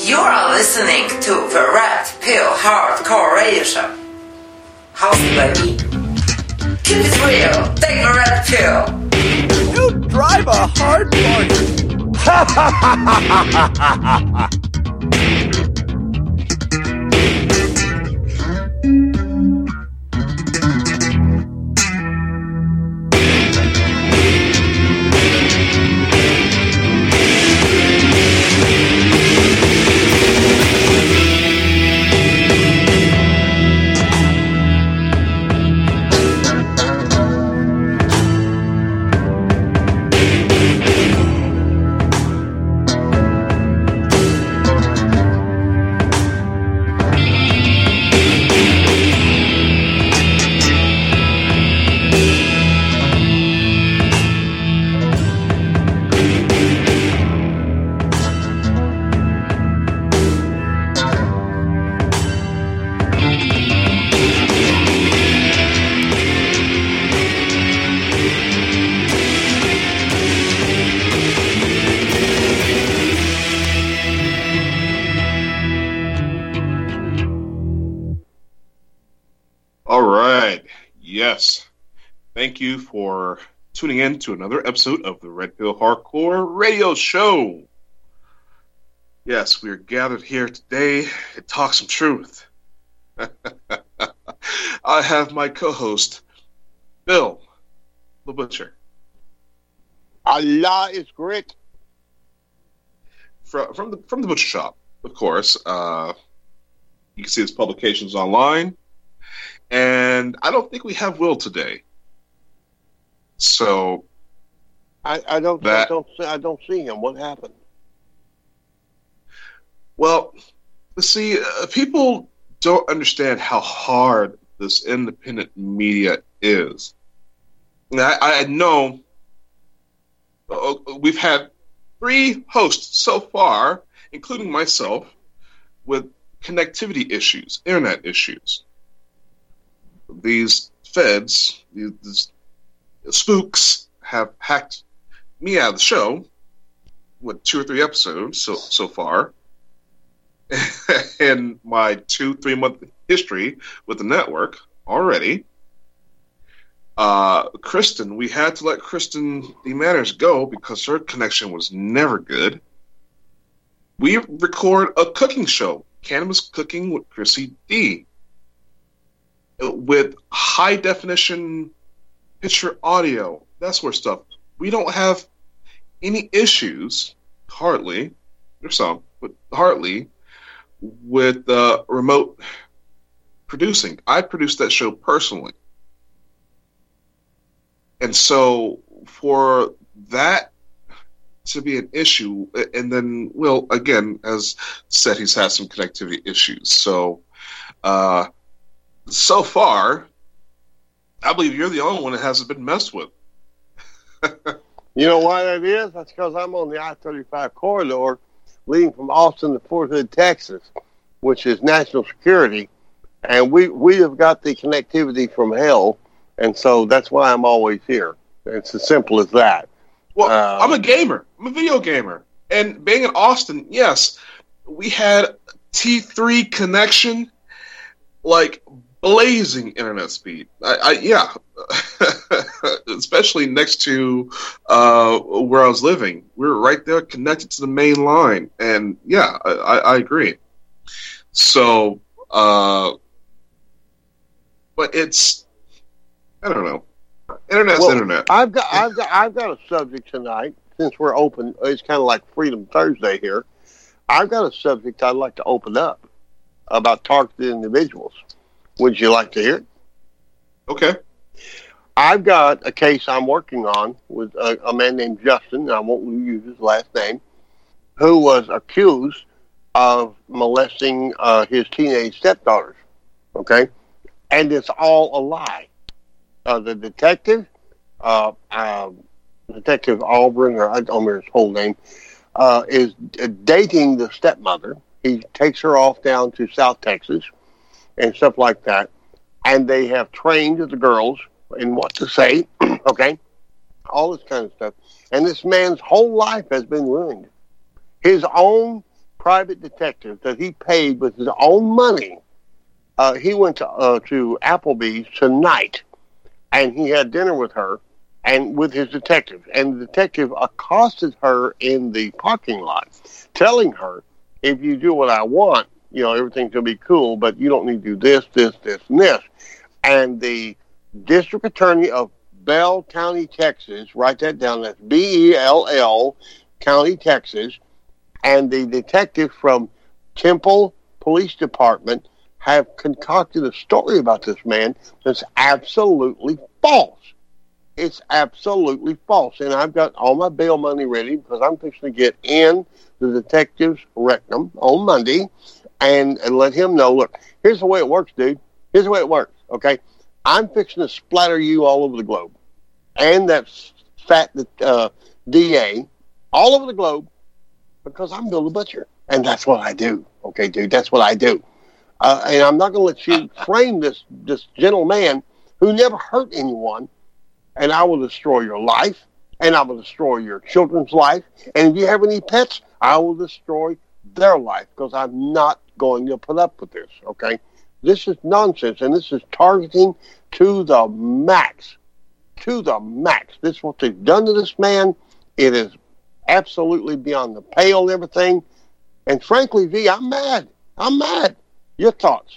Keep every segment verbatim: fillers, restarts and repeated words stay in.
You are listening to the Red Pill Hardcore Radio Show. How's baby? Keep it real. Take a red pill. You drive a hard bargain. Ha ha ha ha ha ha. Thank you for tuning in to another episode of the Red Pill Hardcore Radio Show. Yes, we are gathered here today to talk some truth. I have my co-host, Bill the Butcher. Allah is great. From, from, the, from the Butcher Shop, of course. Uh, you can see his publications online. And I don't think we have Will today. So, I, I don't, that, I don't, see, I don't see him. What happened? Well, see, uh, people don't understand how hard this independent media is. Now, I, I know uh, we've had three hosts so far, including myself, with connectivity issues, internet issues. These feds, these, these spooks have hacked me out of the show with two or three episodes so so far in my two, three month history with the network already. Uh, Kristen, we had to let Kristen D. Manners go because her connection was never good. We record a cooking show, Cannabis Cooking with Chrissy D, with high definition picture audio, that sort of stuff. We don't have any issues, hardly, there's some, but hardly, with uh, remote producing. I produced that show personally. And so for that to be an issue, and then, Will, again, as said, he's had some connectivity issues. So, uh, so far, I believe you're the only one that hasn't been messed with. You know why that is? That's because I'm on the I thirty-five corridor leading from Austin to Fort Hood, Texas, which is national security. And we, we have got the connectivity from hell, and so that's why I'm always here. It's as simple as that. Well, um, I'm a gamer. I'm a video gamer. And being in Austin, yes, we had T three connection, like blazing internet speed. I, I yeah, especially next to uh, where I was living. We were right there, connected to the main line, and yeah, I, I agree. So, uh, but it's I don't know. Internet's well, internet. I've got, I've got, I've got a subject tonight. Since we're open, it's kind of like Freedom Thursday here. I've got a subject I'd like to open up about targeted individuals. Would you like to hear it? Okay. I've got a case I'm working on with a, a man named Justin, and I won't use his last name, who was accused of molesting uh, his teenage stepdaughters. Okay? And it's all a lie. Uh, the detective, uh, uh, Detective Auburn, or I don't remember his whole name, uh, is dating the stepmother. He takes her off down to South Texas and stuff like that. And they have trained the girls in what to say, okay? All this kind of stuff. And this man's whole life has been ruined. His own private detective that he paid with his own money. Uh, he went to, uh, to Applebee's tonight, and he had dinner with her and with his detective. And the detective accosted her in the parking lot, telling her, if you do what I want, you know, everything's going to be cool, but you don't need to do this, this, this, and this. And the district attorney of Bell County, Texas, write that down, that's B E L L County, Texas, and the detective from Temple Police Department have concocted a story about this man that's absolutely false. It's absolutely false. And I've got all my bail money ready because I'm fixing to get in the detective's rectum on Monday and, and let him know, look, here's the way it works, dude. Here's the way it works, okay? I'm fixing to splatter you all over the globe. And that fat uh, D A all over the globe because I'm Bill the Butcher. And that's what I do, okay, dude? That's what I do. Uh, and I'm not going to let you frame this, this gentleman who never hurt anyone, and I will destroy your life, and I will destroy your children's life. And if you have any pets, I will destroy their life because I'm not going to put up with this, okay? This is nonsense, and this is targeting to the max, to the max. This is what they've done to this man. It is absolutely beyond the pale and everything. And frankly, V, I'm mad. I'm mad. Your thoughts?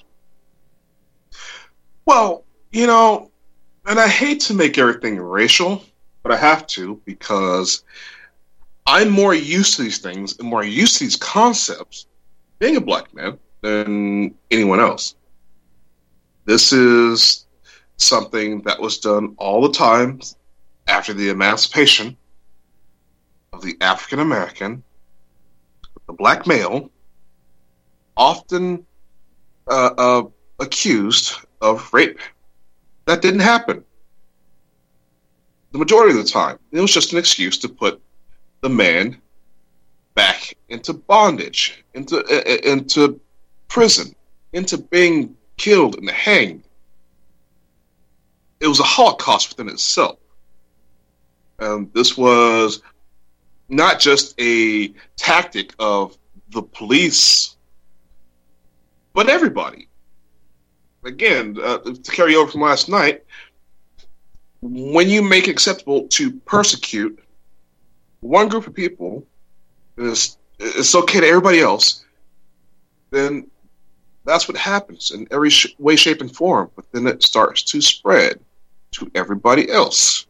Well, you know, and I hate to make everything racial, but I have to because I'm more used to these things and more used to these concepts being a black man than anyone else. This is something that was done all the time after the emancipation of the African American, the black male, often uh, uh, accused of rape. That didn't happen. The majority of the time, it was just an excuse to put the man back into bondage, into uh, into prison, into being killed and hanged. It was a Holocaust within itself. Um, this was not just a tactic of the police, but everybody. Again, uh, to carry over from last night, when you make it acceptable to persecute one group of people, it's, it's okay to everybody else, then that's what happens in every sh- way, shape, and form. But then it starts to spread to everybody else.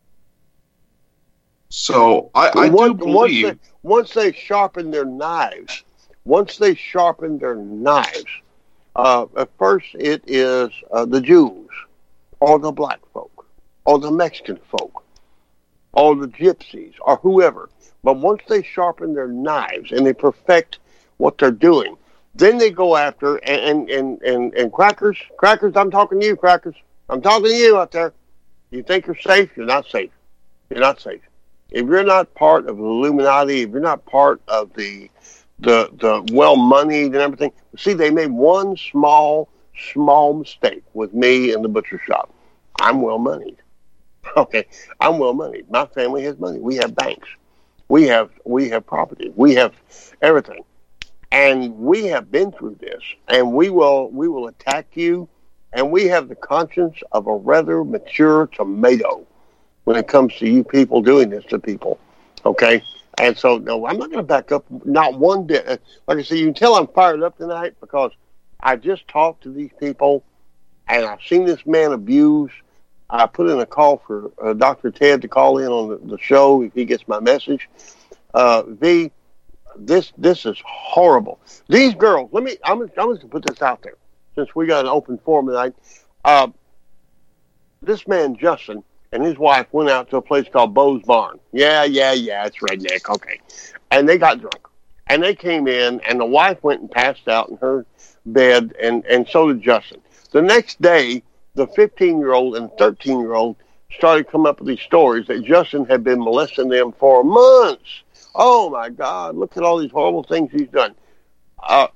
So I, I once, do believe... Once they, once they sharpen their knives, once they sharpen their knives, uh, at first it is uh, the Jews, or the black folk, or the Mexican folk, or the gypsies, or whoever. But once they sharpen their knives and they perfect what they're doing, then they go after, and, and, and, and crackers, crackers, I'm talking to you, crackers. I'm talking to you out there. You think you're safe? You're not safe. You're not safe. If you're not part of the Illuminati, if you're not part of the the the well-moneyed and everything, see, they made one small, small mistake with me in the butcher shop. I'm well-moneyed. Okay, I'm well-moneyed. My family has money. We have banks. We have we have property. We have everything. And we have been through this, and we will we will attack you, and we have the conscience of a rather mature tomato when it comes to you people doing this to people, okay? And so, no, I'm not going to back up, not one bit. Like I said, you can tell I'm fired up tonight because I just talked to these people, and I've seen this man abused. I put in a call for uh, Doctor Ted to call in on the, the show if he gets my message. Uh, V, this this is horrible. These girls, let me, I'm, I'm just going to put this out there since we got an open forum tonight. Uh, this man, Justin, and his wife went out to a place called Bo's Barn. Yeah, yeah, yeah, it's redneck, okay. And they got drunk. And they came in, and the wife went and passed out in her bed, and, and so did Justin. The next day, the fifteen-year-old and thirteen-year-old started coming up with these stories that Justin had been molesting them for months. Oh, my God, look at all these horrible things he's done. Uh,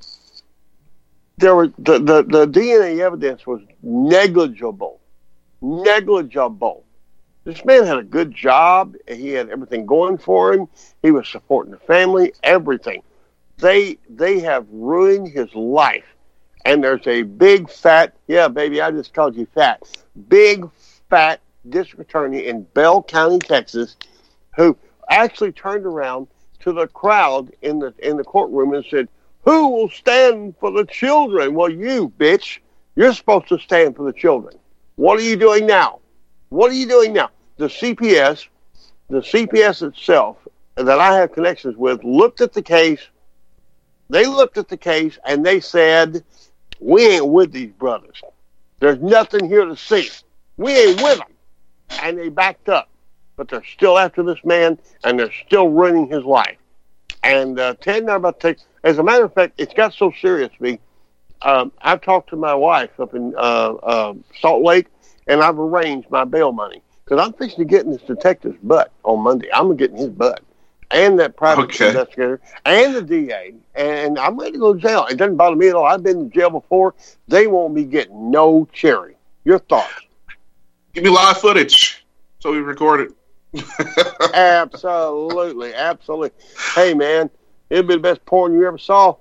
there were the, the, the D N A evidence was negligible. Negligible. This man had a good job. He had everything going for him. He was supporting the family, everything. They they have ruined his life. And there's a big fat, yeah, baby, I just called you fat, big fat district attorney in Bell County, Texas, who actually turned around to the crowd in the in the courtroom and said, "Who will stand for the children?" Well, you, bitch, you're supposed to stand for the children. What are you doing now? What are you doing now? The C P S, the C P S itself that I have connections with, looked at the case. They looked at the case and they said, "We ain't with these brothers. There's nothing here to see. We ain't with them." And they backed up. But they're still after this man, and they're still ruining his life. And uh, Ted and I are about to take, as a matter of fact, it's got so serious to me. Um, I've talked to my wife up in uh, uh, Salt Lake, and I've arranged my bail money. Because I'm fixing to get in this detective's butt on Monday. I'm getting his butt. And that private okay. investigator, and the D A. And I'm ready to go to jail. It doesn't bother me at all. I've been in jail before. They won't be getting no cherry. Your thoughts? Give me live footage so we record it. Absolutely, absolutely. Hey, man, it'll be the best porn you ever saw.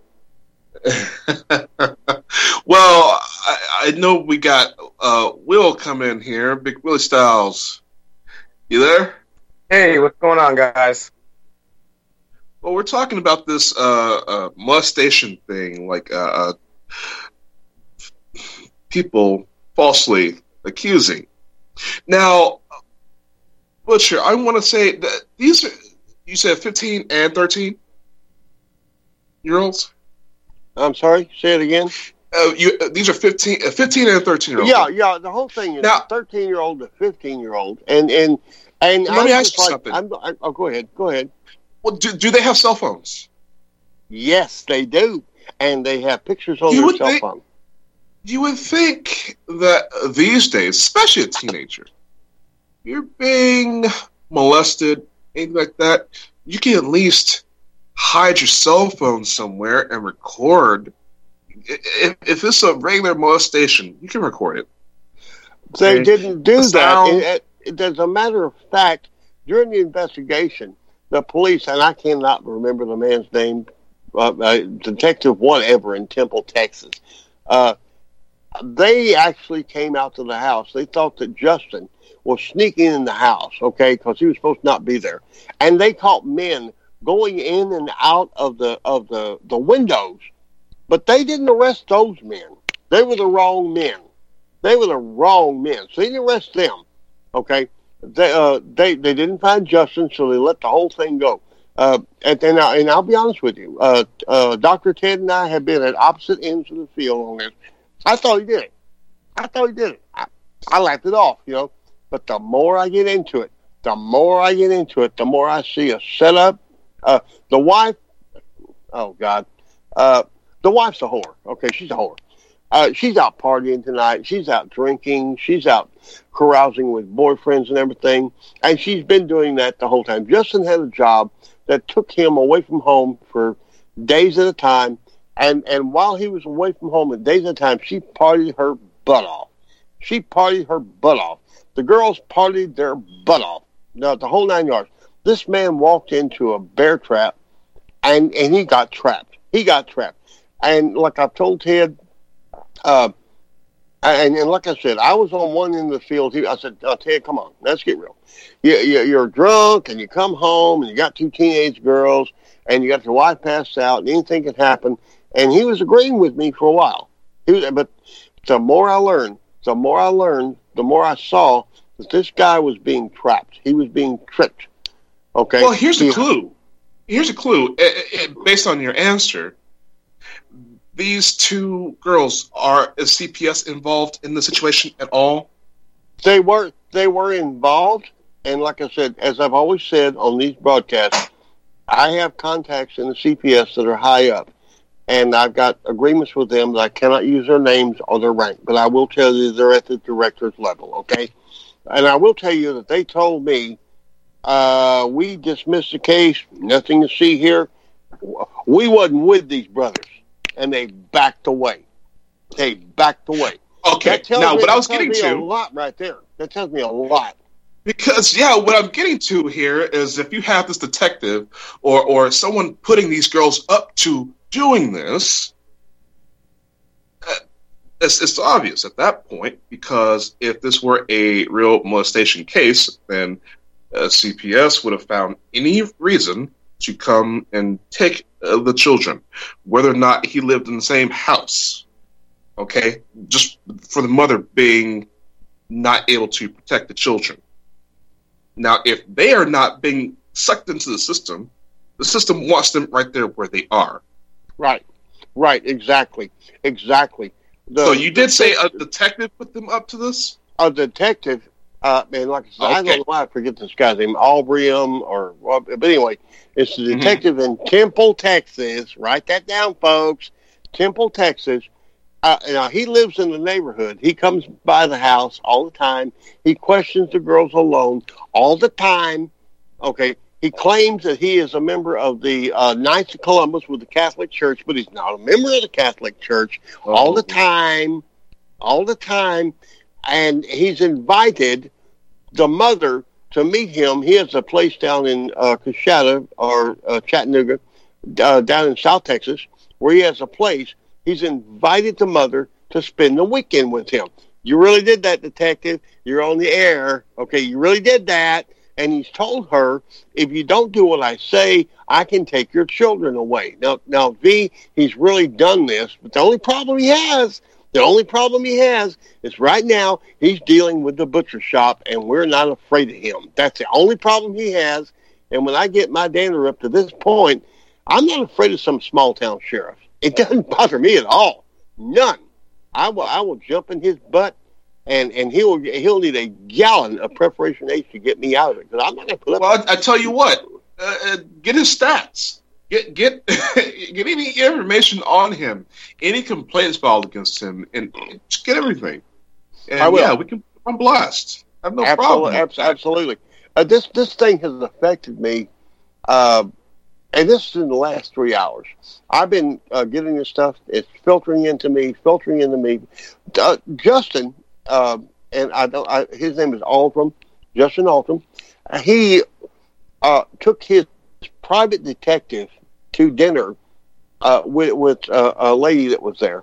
Well, I, I know we got uh, Will come in here, Big Willie Styles. You there? Hey, what's going on, guys? Well, we're talking about this uh, uh, molestation thing, like uh, uh, people falsely accusing. Now, Butcher, I want to say that these are, you said fifteen and thirteen year olds? I'm sorry, say it again. Uh, you, uh, these are fifteen, uh, fifteen and thirteen year olds. Yeah, yeah, the whole thing is now, thirteen year old to fifteen year old. And, and, and let I'm me ask you like, something. I'm, I, oh, go ahead, go ahead. Well, do, do they have cell phones? Yes, they do. And they have pictures on you their cell think, phone. You would think that these days, especially a teenager, you're being molested, anything like that, you can at least hide your cell phone somewhere and record. If, if it's a regular molestation, you can record it. They okay. didn't do the that. It, it, as a matter of fact, during the investigation, the police, and I cannot remember the man's name, uh, uh, Detective whatever in Temple, Texas, uh, they actually came out to the house. They thought that Justin was sneaking in the house, okay, because he was supposed to not be there. And they caught men going in and out of the of the, the windows. But they didn't arrest those men. They were the wrong men. They were the wrong men. So they didn't arrest them, okay? They, uh, they they didn't find Justin, so they let the whole thing go. Uh, and, and, I, and I'll be honest with you, uh, uh, Doctor Ted and I have been at opposite ends of the field on this. I thought he did it. I thought he did it. I, I laughed it off, you know. But the more I get into it, the more I get into it, the more I see a setup. Uh, the wife, oh, God. Uh, the wife's a whore. Okay, she's a whore. Uh, she's out partying tonight. She's out drinking. She's out carousing with boyfriends and everything. And she's been doing that the whole time. Justin had a job that took him away from home for days at a time. And, and while he was away from home at days at a time, she partied her butt off. She partied her butt off. The girls partied their butt off. Now, the whole nine yards. This man walked into a bear trap, and, and he got trapped. He got trapped. And like I've told Ted, uh, and, and like I said, I was on one end of the field. I said, oh, Ted, come on, let's get real. You, you, you're drunk, and you come home, and you got two teenage girls, and you got your wife passed out, and anything can happen. And he was agreeing with me for a while. He was, but the more I learned, the more I learned, the more I saw that this guy was being trapped. He was being tricked. Okay. Well, here's he, a clue. Here's a clue. It, it, based on your answer, these two girls, are is C P S involved in the situation at all? They were. They were involved, and like I said, as I've always said on these broadcasts, I have contacts in the C P S that are high up, and I've got agreements with them that I cannot use their names or their rank, but I will tell you they're at the director's level. Okay, and I will tell you that they told me. Uh, we dismissed the case. Nothing to see here. We wasn't with these brothers, and they backed away. They backed away. Okay. Now, me, what I was getting me to a lot right there. That tells me a lot. Because, yeah, what I'm getting to here is if you have this detective or, or someone putting these girls up to doing this, uh, it's, it's obvious at that point, because if this were a real molestation case, then uh, C P S would have found any reason to come and take uh, the children, whether or not he lived in the same house, okay? Just for the mother being not able to protect the children. Now, if they are not being sucked into the system, the system wants them right there where they are. Right, right, exactly, exactly. The, so you did say a detective put them up to this? A detective, uh, man, like I said, okay. I don't know why I forget this guy's name, Albrium, or, well, but anyway, it's the detective mm-hmm. in Temple, Texas. Write that down, folks. Temple, Texas. Uh, now, he lives in the neighborhood. He comes by the house all the time. He questions the girls alone all the time. Okay. He claims that he is a member of the uh, Knights of Columbus with the Catholic Church, but he's not a member of the Catholic Church oh. all the time. All the time. And he's invited the mother to meet him. He has a place down in uh, Coshada or uh, Chattanooga, uh, down in South Texas, where he has a place. He's invited the mother to spend the weekend with him. You really did that, detective. You're on the air. Okay, you really did that. And he's told her, if you don't do what I say, I can take your children away. Now, now, V, he's really done this, but the only problem he has, the only problem he has is right now he's dealing with the butcher shop, and we're not afraid of him. That's the only problem he has. And when I get my dander up to this point, I'm not afraid of some small-town sheriff. It doesn't bother me at all. None. I will I will jump in his butt, and, and he'll he'll need a gallon of Preparation H to get me out of it, because I'm not going to put up. Well, I, I tell you what, uh, uh, get his stats. Get get get any information on him, any complaints filed against him, and just get everything. And I will. Yeah, we can put him on blast. I have no absolutely, problem. Abs- absolutely. Uh, this this thing has affected me. Uh, And this is in the last three hours. I've been uh, getting this stuff. It's filtering into me, filtering into me. Uh, Justin, uh, and I don't. I, his name is Aldrum, Justin Aldrum. Uh, he uh, took his private detective to dinner uh, with, with uh, a lady that was there,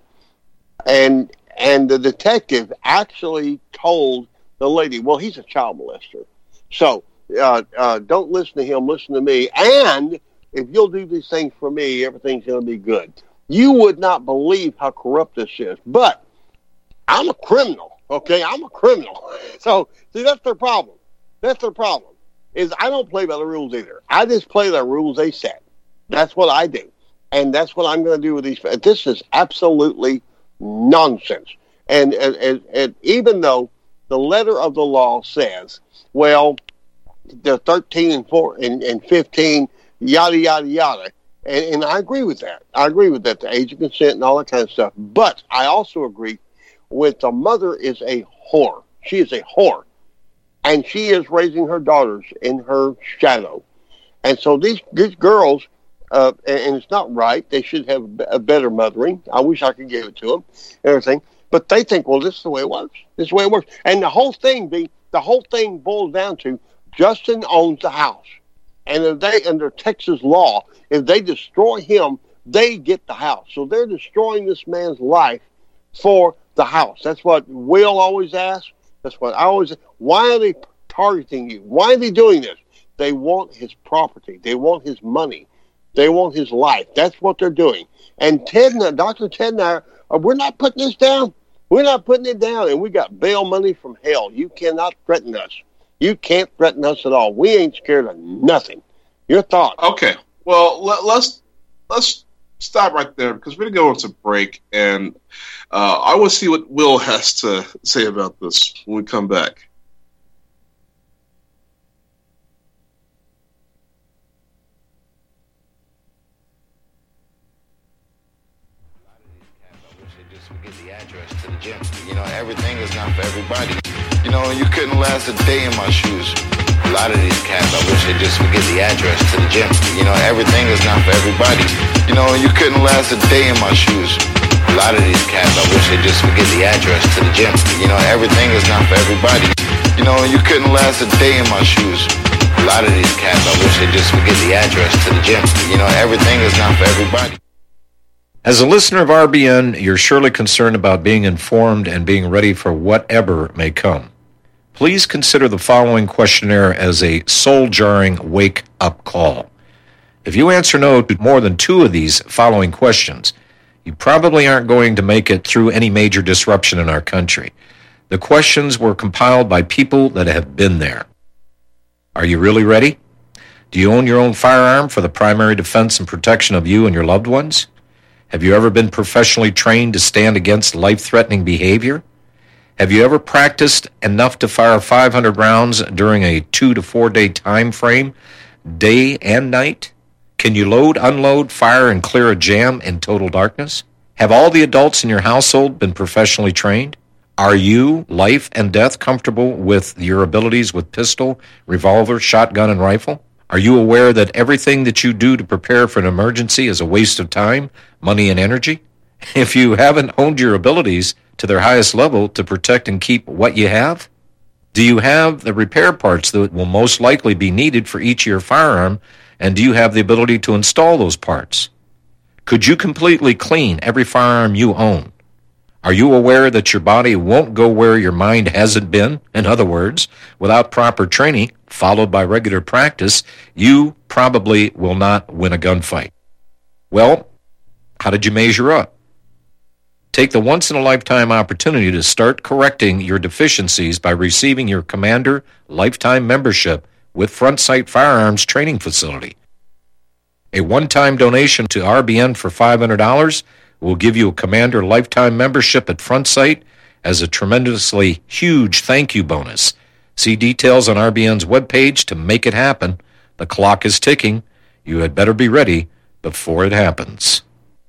and and the detective actually told the lady, "Well, he's a child molester, so uh, uh, don't listen to him. Listen to me." And if you'll do these things for me, everything's going to be good. You would not believe how corrupt this is. But I'm a criminal, okay? I'm a criminal. So, see, that's their problem. That's their problem, is I don't play by the rules either. I just play the rules they set. That's what I do. And that's what I'm going to do with these. This is absolutely nonsense. And, and, and, and even though the letter of the law says, well, the thirteen and, four, and, and fifteen, yada, yada, yada. And, and I agree with that. I agree with that, the age of consent and all that kind of stuff. But I also agree with the mother is a whore. She is a whore. And she is raising her daughters in her shadow. And so these, these girls, uh, and, and it's not right. They should have a better mothering. I wish I could give it to them and everything. But they think, well, this is the way it works. This is the way it works. And the whole thing, be the whole thing boils down to Justin owns the house. And if they, under Texas law, if they destroy him, they get the house. So they're destroying this man's life for the house. That's what Will always asks. That's what I always. Why are they targeting you? Why are they doing this? They want his property. They want his money. They want his life. That's what they're doing. And Ted, and Doctor Ted and I, are, we're not putting this down. We're not putting it down. And we got bail money from hell. You cannot threaten us. You can't threaten us at all. We ain't scared of nothing. Your thoughts? Okay. Well, let, let's let's stop right there because we're gonna go into break, and uh, I want to see what Will has to say about this when we come back. To the gym. You know, everything is not for everybody. You know, you couldn't last a day in my shoes. A lot of these cats, I wish they'd just forget the address to the gym. You know, everything is not for everybody. You know, you couldn't last a day in my shoes. A A lot of these cats, I wish they just forget the address to the gym. You know, everything is not for everybody. You know, you couldn't last a day in my shoes. A lot of these cats, I wish they just forget the address to the gym. You know, everything is not for everybody. As a listener of R B N, you're surely concerned about being informed and being ready for whatever may come. Please consider the following questionnaire as a soul-jarring wake-up call. If you answer no to more than two of these following questions, you probably aren't going to make it through any major disruption in our country. The questions were compiled by people that have been there. Are you really ready? Do you own your own firearm for the primary defense and protection of you and your loved ones? Have you ever been professionally trained to stand against life-threatening behavior? Have you ever practiced enough to fire five hundred rounds during a two to four day time frame, day and night? Can you load, unload, fire, and clear a jam in total darkness? Have all the adults in your household been professionally trained? Are you, life and death, comfortable with your abilities with pistol, revolver, shotgun, and rifle? Are you aware that everything that you do to prepare for an emergency is a waste of time, money, and energy? If you haven't honed your abilities to their highest level to protect and keep what you have? Do you have the repair parts that will most likely be needed for each of your firearm, and do you have the ability to install those parts? Could you completely clean every firearm you own? Are you aware that your body won't go where your mind hasn't been? In other words, without proper training, followed by regular practice, you probably will not win a gunfight. Well, how did you measure up? Take the once-in-a-lifetime opportunity to start correcting your deficiencies by receiving your Commander Lifetime Membership with Front Sight Firearms Training Facility. A one-time donation to R B N for five hundred dollars will give you a Commander Lifetime Membership at Front Sight as a tremendously huge thank you bonus. See details on R B N's webpage to make it happen. The clock is ticking. You had better be ready before it happens.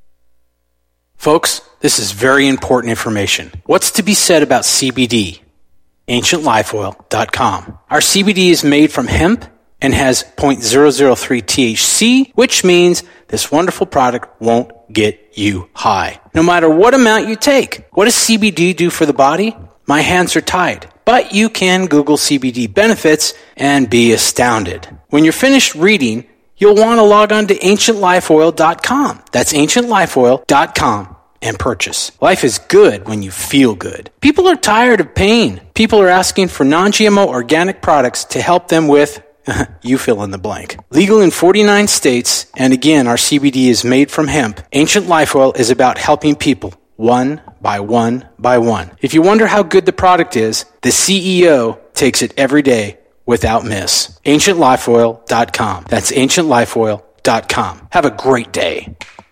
Folks, this is very important information. What's to be said about C B D? ancient life oil dot com. Our C B D is made from hemp and has zero point zero zero three T H C, which means this wonderful product won't get you high, no matter what amount you take. What does C B D do for the body? My hands are tied, but you can Google C B D benefits and be astounded. When you're finished reading, you'll want to log on to ancient life oil dot com. That's ancient life oil dot com and purchase. Life is good when you feel good. People are tired of pain. People are asking for non G M O organic products to help them with you fill in the blank. Legal in forty-nine states, and again, our C B D is made from hemp. Ancient Life Oil is about helping people one by one by one. If you wonder how good the product is, the C E O takes it every day without miss. ancient life oil dot com. That's ancient life oil dot com. Have a great day.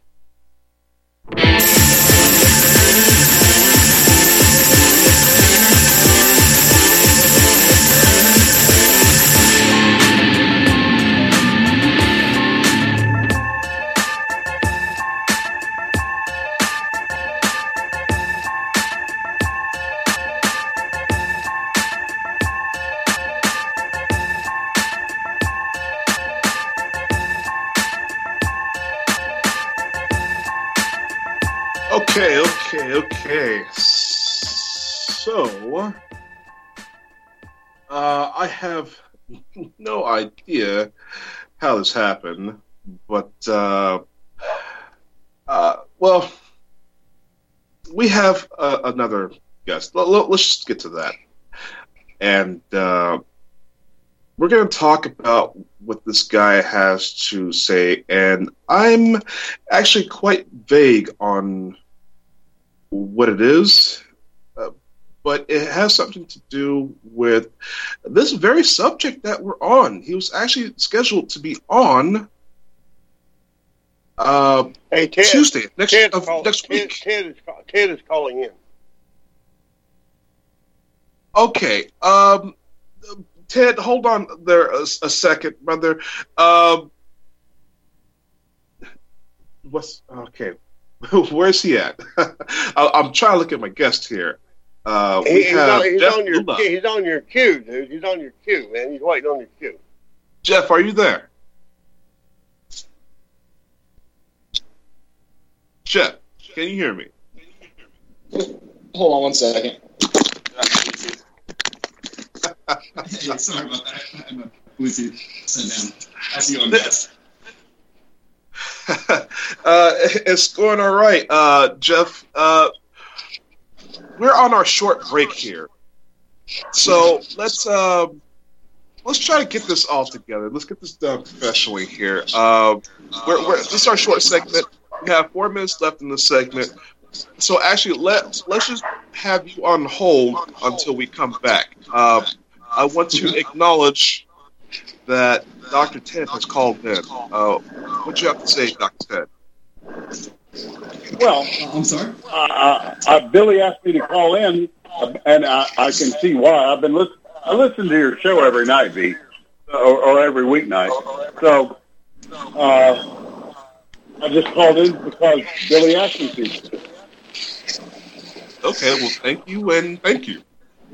Okay, okay, okay. So, uh, I have no idea how this happened, but, uh, uh, well, we have uh, another guest. L- l- let's just get to that. And uh, we're going to talk about what this guy has to say, and I'm actually quite vague on what it is, uh, but it has something to do with this very subject that we're on. He was actually scheduled to be on uh, Hey, Ted, Tuesday next, Ted, of, call, next Ted, week. Ted, is, Ted is calling in. Okay, um, Ted, hold on there a, a second, brother. Um, what's okay? Where's he at? I, I'm trying to look at my guest here. Uh, we He, he's, have on, he's, Jeff on your, Lula. he's on your queue, dude. He's on your queue, man. He's waiting on your queue. Jeff, are you there? Jeff, can you hear me? Hold on one second. Hey, sorry about that. I'm a Bluetooth set down. How's it going, guys? uh, it's going all right, uh, Jeff. Uh, we're on our short break here, so let's uh, let's try to get this all together. Let's get this done professionally here. Uh, we're, we're, this is our short segment. We have four minutes left in this segment, so actually let let's just have you on hold until we come back. Uh, I want to acknowledge that Doctor Ted has called in. Uh, what do you have to say, Doctor Ted? Well, I'm sorry. Uh, uh, Billy asked me to call in, uh, and I, I can see why. I've been listen. I listen to your show every night, V, or, or every weeknight. So uh, I just called in because Billy asked me to. Okay, well, thank you and thank you.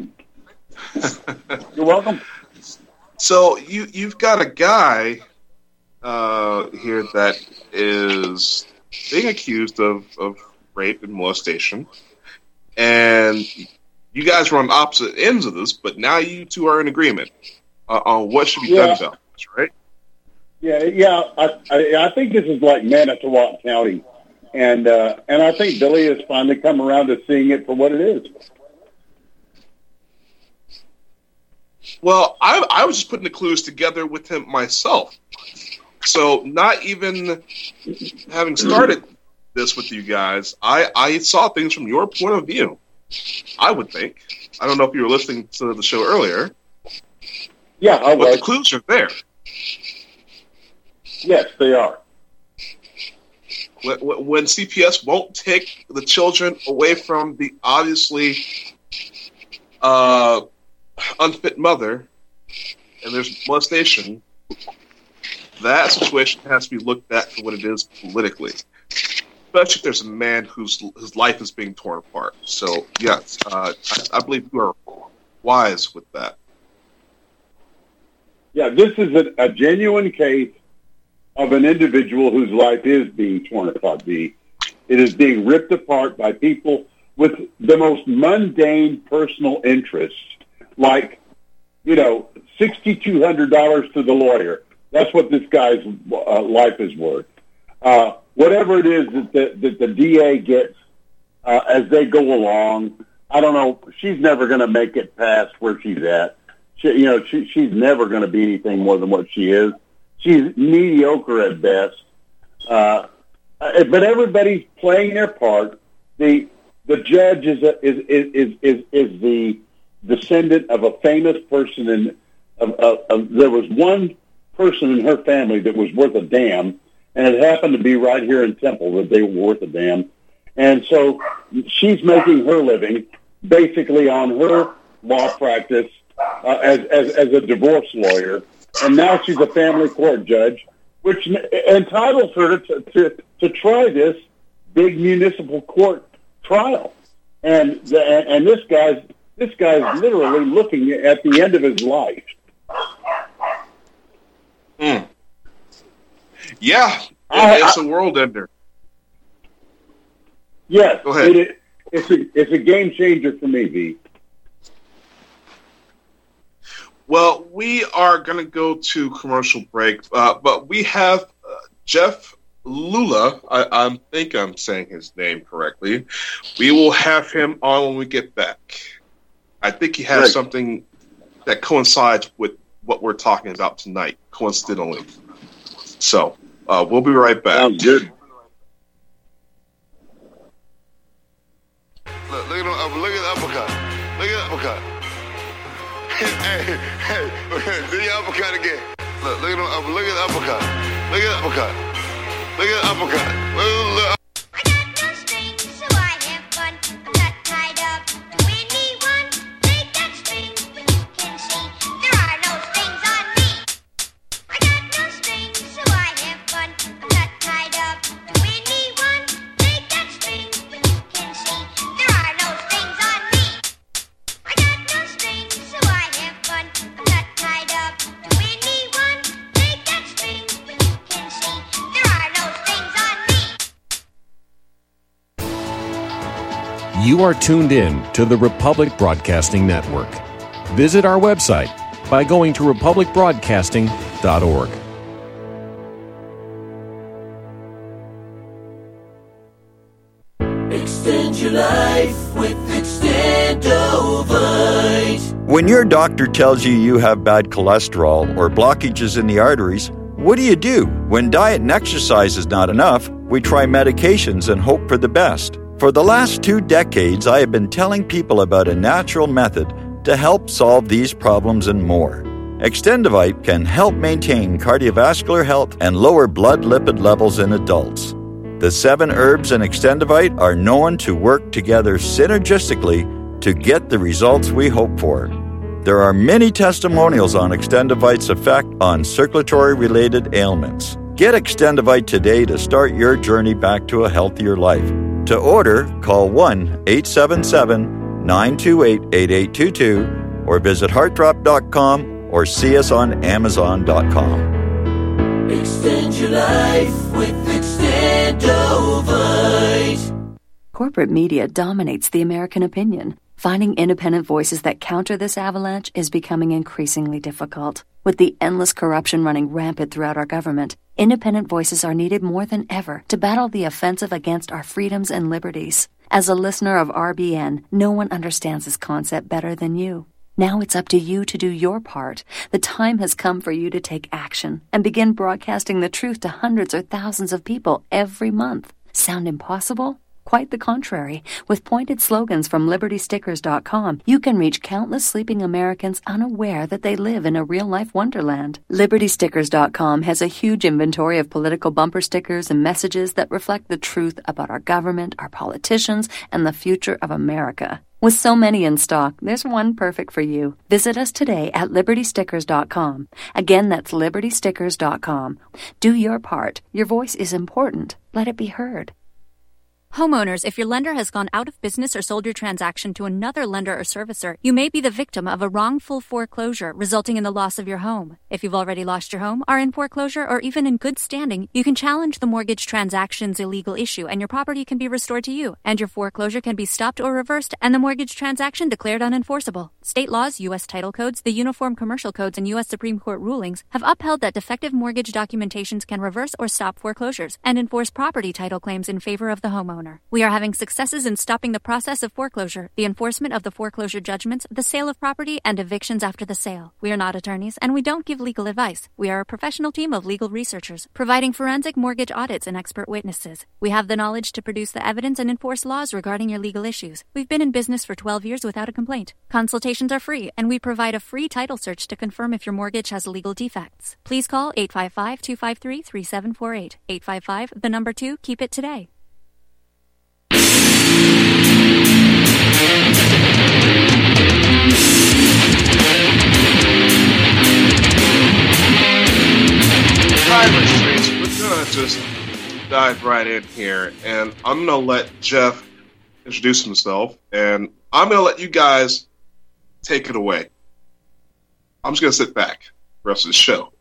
You're welcome. So you you've got a guy uh, here that is being accused of, of rape and molestation, and you guys were on opposite ends of this, but now you two are in agreement uh, on what should be yeah. done about this, right? Yeah, yeah. I, I, I think this is like Manitowoc County, and uh, and I think Billy has finally come around to seeing it for what it is. Well, I, I was just putting the clues together with him myself. So not even having started this with you guys, I, I saw things from your point of view, I would think. I don't know if you were listening to the show earlier. Yeah, I was. But the clues are there. Yes, they are. When, when C P S won't take the children away from the obviously uh, unfit mother, and there's molestation, that situation has to be looked at for what it is politically. Especially if there's a man whose whose life is being torn apart. So, yes, uh, I, I believe you are wise with that. Yeah, this is a, a genuine case of an individual whose life is being torn apart. It is being ripped apart by people with the most mundane personal interests, like, you know, six thousand two hundred dollars to the lawyer. That's what this guy's uh, life is worth. Uh, whatever it is that the, that the D A gets uh, as they go along, I don't know. She's never going to make it past where she's at. She, you know, she, she's never going to be anything more than what she is. She's mediocre at best. Uh, but everybody's playing their part. The the judge is a, is, is is is the descendant of a famous person, and of, of, of, there was one person in her family that was worth a damn, and it happened to be right here in Temple that they were worth a damn. And so she's making her living basically on her law practice uh, as, as as a divorce lawyer, and now she's a family court judge, which entitles her to to, to try this big municipal court trial. And the, and this guy's this guy's literally looking at the end of his life. Mm. Yeah, I, it's I, a world ender. Yes, Go ahead. It, it's a it's a game changer for me, V. Well, we are going to go to commercial break, uh, but we have uh, Jeff Lula. I, I think I'm saying his name correctly. We will have him on when we get back. I think he has Great. something that coincides with what we're talking about tonight, coincidentally. So uh, we'll be right back. Sounds good. Look, look at the, uh, look at the uppercut. Look at the uppercut. hey, hey, do your uppercut again. Look, look at the, uh, look at the uppercut. Look at the uppercut. Look at the uppercut. Look, look. You are tuned in to the Republic Broadcasting Network. Visit our website by going to republic broadcasting dot org. Extend your life with Extendovite. When your doctor tells you you have bad cholesterol or blockages in the arteries, what do you do? When diet and exercise is not enough, we try medications and hope for the best. For the last two decades, I have been telling people about a natural method to help solve these problems and more. Extendovite can help maintain cardiovascular health and lower blood lipid levels in adults. The seven herbs in Extendovite are known to work together synergistically to get the results we hope for. There are many testimonials on Extendovite's effect on circulatory-related ailments. Get Extendovite today to start your journey back to a healthier life. To order, call one eight seven seven, nine two eight, eight eight two two or visit heartdrop dot com or see us on amazon dot com. Extend your life with Extendovite. Corporate media dominates the American opinion. Finding independent voices that counter this avalanche is becoming increasingly difficult. With the endless corruption running rampant throughout our government, independent voices are needed more than ever to battle the offensive against our freedoms and liberties. As a listener of R B N, no one understands this concept better than you. Now it's up to you to do your part. The time has come for you to take action and begin broadcasting the truth to hundreds or thousands of people every month. Sound impossible? Quite the contrary. With pointed slogans from liberty stickers dot com, you can reach countless sleeping Americans unaware that they live in a real-life wonderland. liberty stickers dot com has a huge inventory of political bumper stickers and messages that reflect the truth about our government, our politicians, and the future of America. With so many in stock, there's one perfect for you. Visit us today at liberty stickers dot com. Again, that's liberty stickers dot com. Do your part. Your voice is important. Let it be heard. Homeowners, if your lender has gone out of business or sold your transaction to another lender or servicer, you may be the victim of a wrongful foreclosure resulting in the loss of your home. If you've already lost your home, are in foreclosure, or even in good standing, you can challenge the mortgage transaction's illegal issue and your property can be restored to you, and your foreclosure can be stopped or reversed and the mortgage transaction declared unenforceable. State laws, U S title codes, the Uniform Commercial Codes, and U S Supreme Court rulings have upheld that defective mortgage documentations can reverse or stop foreclosures and enforce property title claims in favor of the homeowner. We are having successes in stopping the process of foreclosure, the enforcement of the foreclosure judgments, the sale of property, and evictions after the sale. We are not attorneys, and we don't give legal advice. We are a professional team of legal researchers, providing forensic mortgage audits and expert witnesses. We have the knowledge to produce the evidence and enforce laws regarding your legal issues. We've been in business for twelve years without a complaint. Consultations are free, and we provide a free title search to confirm if your mortgage has legal defects. Please call eight five five, two five three, three seven four eight. eight five five, the number two, keep it today. Cyber Streets, we're gonna just dive right in here, and I'm gonna let Jeff introduce himself, and I'm gonna let you guys take it away. I'm just gonna sit back for the rest of the show.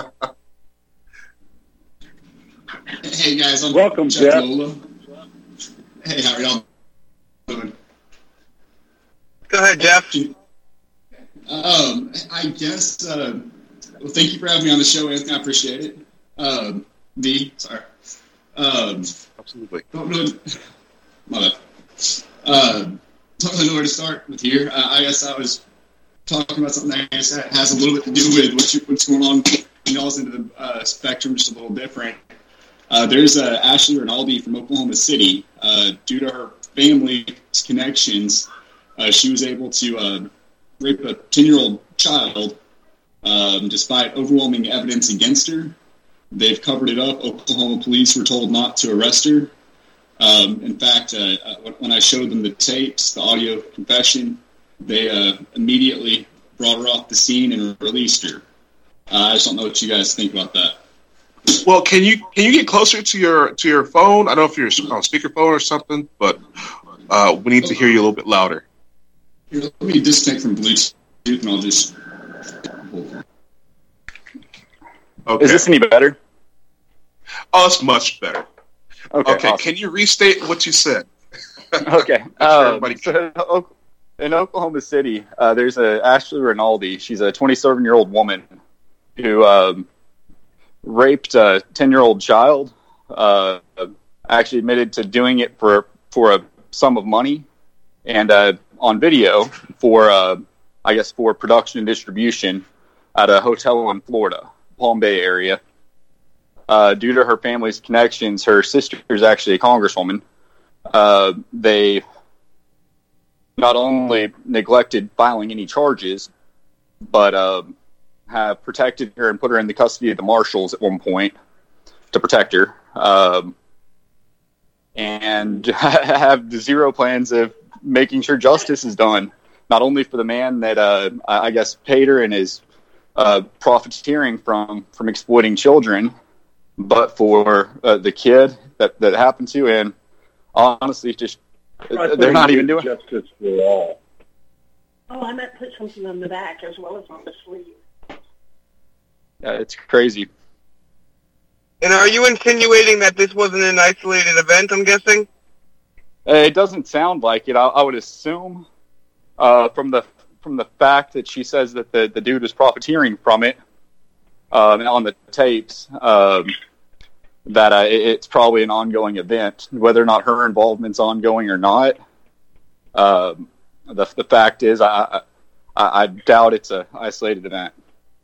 Hey guys, I'm welcome, Jeff. Jeff. Lola. Hey, how are y'all doing? Go ahead, Jeff. Um, I guess. Uh, well, thank you for having me on the show, Anthony. I appreciate it. Um, D, sorry. Um, Absolutely. Don't really. My bad. Uh, don't really know where to start with here. Uh, I guess I was talking about something that I guess has a little bit to do with what's, what's going on in y'all's into the uh, spectrum, just a little different. Uh, there's uh, Ashley Rinaldi from Oklahoma City. Uh, due to her family's connections, uh, she was able to uh, rape a ten-year-old child um, despite overwhelming evidence against her. They've covered it up. Oklahoma police were told not to arrest her. Um, in fact, uh, when I showed them the tapes, the audio confession, they uh, immediately brought her off the scene and released her. Uh, I just don't know what you guys think about that. Well, can you can you get closer to your to your phone? I don't know if you're on speakerphone or something, but uh, we need to hear you a little bit louder. Here, let me disconnect from Bluetooth, and I'll just. Okay. Is this any better? Oh, it's much better. Okay. Okay. Awesome. Can you restate what you said? Okay. Um, so in Oklahoma City, uh, there's a Ashley Rinaldi. She's a twenty-seven-year-old woman who um, raped a ten-year-old child. Uh, actually admitted to doing it for for a sum of money, and uh, on video for uh, I guess for production and distribution at a hotel in Florida, Palm Bay area. Uh, due to her family's connections, her sister is actually a congresswoman. Uh, they not only neglected filing any charges, but uh, have protected her and put her in the custody of the marshals at one point to protect her, um, and have zero plans of making sure justice is done, not only for the man that uh, I guess paid her and is uh, profiteering from from exploiting children, but for uh, the kid that, that happened to, and honestly, just they're not even doing justice for all. Oh, I might put something on the back as well as on the sleeve. Yeah, it's crazy. And are you insinuating that this wasn't an isolated event, I'm guessing? Uh, it doesn't sound like it. I, I would assume uh, from the from the fact that she says that the, the dude was profiteering from it um, on the tapes, um, that uh, it, it's probably an ongoing event. Whether or not her involvement's ongoing or not, um, the the fact is, I, I I doubt it's a isolated event.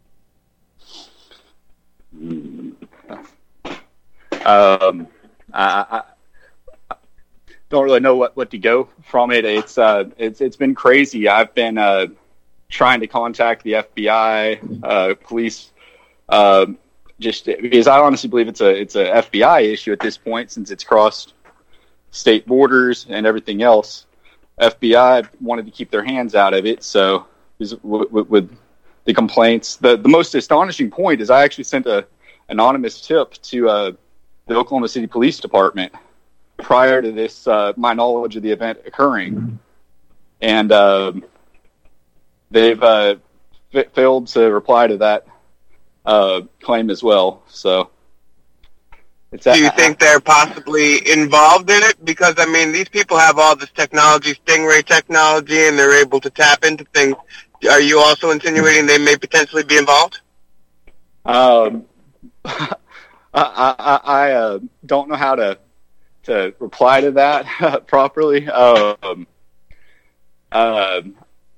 Um, I, I don't really know what, what to go from it. It's uh, it's it's been crazy. I've been uh, trying to contact the F B I, uh, police, uh, just because I honestly believe it's a it's a F B I issue at this point, since it's crossed state borders and everything else. F B I wanted to keep their hands out of it, so with, with the complaints, the the most astonishing point is I actually sent a anonymous tip to uh, the Oklahoma City Police Department prior to this, uh, my knowledge of the event occurring, and um, they've uh, f- failed to reply to that uh, claim as well. So, it's do you think they're possibly involved in it? Because I mean, these people have all this technology, Stingray technology, and they're able to tap into things. Are you also insinuating they may potentially be involved? Um, I I, I uh, don't know how to. to reply to that properly. Um, um,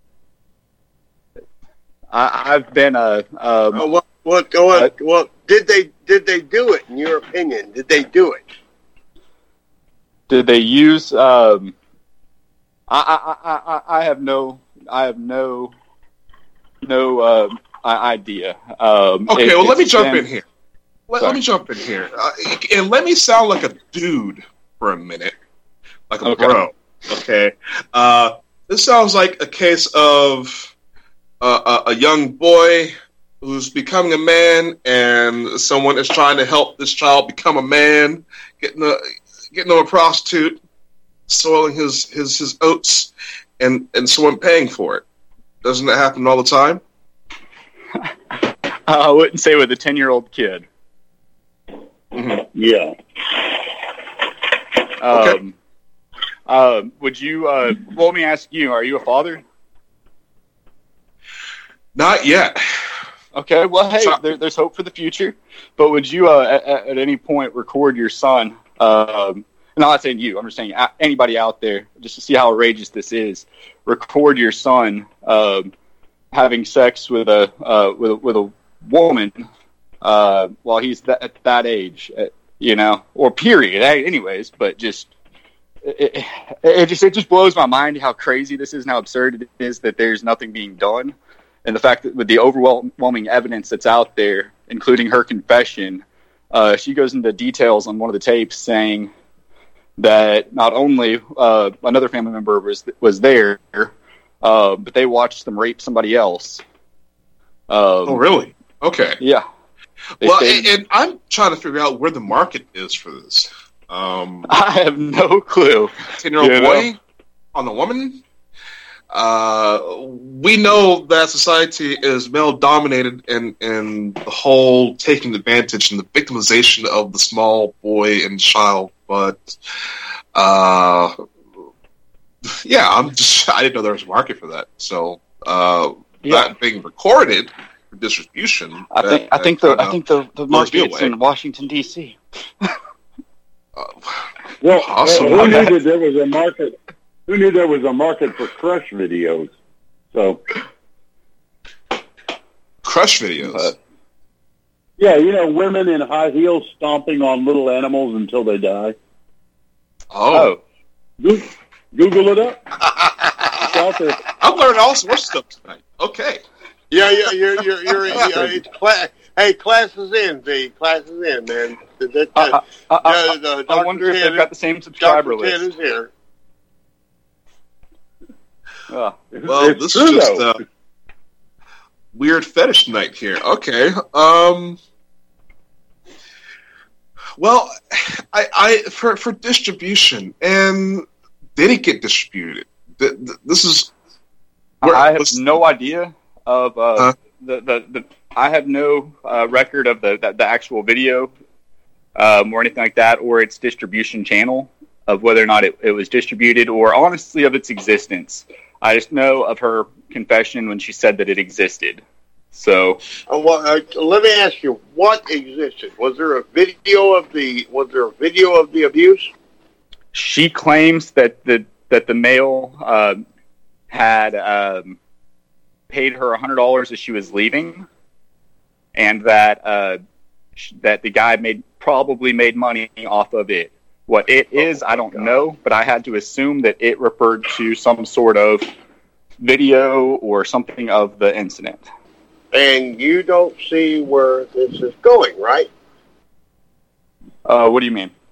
I, I've been a. Um, uh, what what what uh, what did they did they do it? In your opinion, did they do it? Did they use? Um, I, I I I have no I have no no uh, idea. Um, okay, it, well, let me jump been, in here. Let, let me jump in here, uh, and let me sound like a dude for a minute, like a okay. bro. Okay, uh, this sounds like a case of uh, a, a young boy who's becoming a man, and someone is trying to help this child become a man, getting a getting him a prostitute, soiling his, his, his oats, and, and someone paying for it. Doesn't that happen all the time? I wouldn't say with a ten-year-old kid. Mm-hmm. Yeah. Um, okay. Uh, would you, uh, well, let me ask you, are you a father? Not yet. Okay, well, hey, there, there's hope for the future. But would you, uh, at, at any point, record your son? Um, and I'm not saying you. I'm just saying anybody out there, just to see how outrageous this is. Record your son um, having sex with a uh, with a, with a woman uh, while he's th- at that age, you know, or period. Anyways, but just it, it, it just it just blows my mind how crazy this is and how absurd it is that there's nothing being done. And the fact that with the overwhelming evidence that's out there, including her confession, uh, she goes into details on one of the tapes saying that not only uh, another family member was was there, uh, but they watched them rape somebody else. Um, oh, really? Okay. Yeah. They well, stayed- and, and I'm trying to figure out where the market is for this. Um, I have no clue. ten-year-old You boy know? on a woman? Uh, we know that society is male-dominated, and, and the whole taking advantage and the victimization of the small boy and child, but uh, yeah, I'm just, I didn't know there was a market for that. So uh, Yeah. that being recorded for distribution, I think that- I think that the kinda I think the, the blows me market's away. in Washington D C. Well, Awesome. uh, who knew that there was a market? Who knew there was a market for crush videos? So, Crush videos. yeah, you know, women in high heels stomping on little animals until they die. Oh. Go- Google it up. It's out there. I'm learning all sorts of stuff tonight. Okay. Yeah, yeah, you're, you're, you're, you're it's class. Hey, class is in, V. Class is in, man. The, the, the, I, I, I, the, the, I wonder if they've got the same subscriber Doctor Ted list. is here. Oh. Well, It's this true, is just though. uh, weird fetish night here. Okay. Um. Well, I, I for for distribution, and did it get distributed? Th- th- This is. where- I have what's- no idea of uh, Huh? the, the the. I have no uh, record of the, the the actual video um, or anything like that, or its distribution channel of whether or not it, it was distributed, or honestly of its existence. I just know of her confession when she said that it existed. So Uh, well, uh, let me ask you, what existed? Was there a video of the? Was there a video of the abuse? she claims that the that the male uh, had um, paid her a hundred dollars as she was leaving, and that uh, sh- that the guy made probably made money off of it. What it is, I don't know, but I had to assume that it referred to some sort of video or something of the incident. And you don't see where this is going, right? Uh, what do you mean?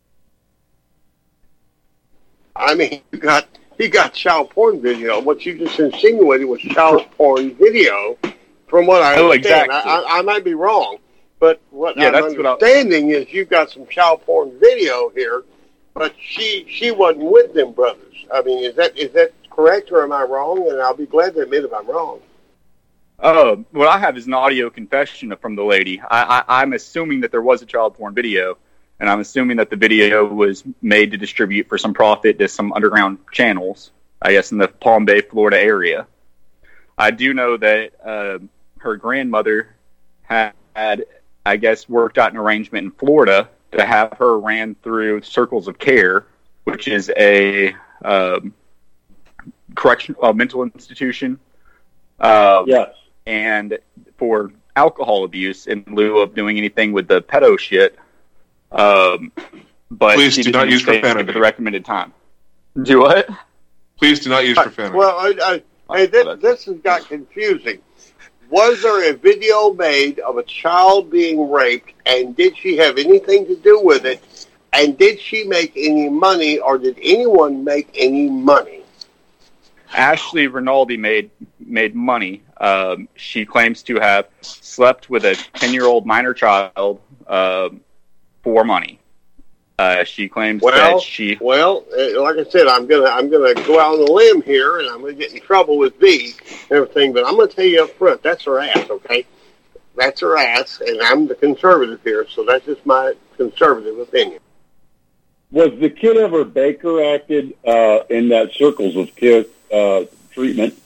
I mean, you got you got child porn video. What you just insinuated was child porn video, from what I Oh, understand. exactly. I, I, I might be wrong, but what Yeah, I'm that's what I- understanding is you've got some child porn video here, but she she wasn't with them brothers. I mean, is that is that correct, or am I wrong? And I'll be glad to admit if I'm wrong. Oh, what I have is an audio confession from the lady. I, I, I'm assuming that there was a child porn video, and I'm assuming that the video was made to distribute for some profit to some underground channels, I guess, in the Palm Bay, Florida area. I do know that uh, her grandmother had, had, I guess, worked out an arrangement in Florida to have her ran through Circles of Care, which is a um, correction, uh, mental institution. Um, Yes. And for alcohol abuse in lieu of doing anything with the pedo shit. Um, but Please she do didn't not use stay profanity. for the recommended time. Do what? Please do not use profanity. Well, I, I, hey, this, this has got confusing. Was there a video made of a child being raped, and did she have anything to do with it? And did she make any money, or did anyone make any money? Ashley Rinaldi made made money. Um, she claims to have slept with a ten-year-old minor child um, for money. Uh, she claims Well, that she... well, uh, like I said, I'm gonna I'm gonna go out on a limb here, and I'm gonna get in trouble with V and everything. But I'm gonna tell you up front, that's her ass, okay? That's her ass, and I'm the conservative here, so that's just my conservative opinion. Was the kid ever Baker acted uh, in that Circles of Care uh, treatment?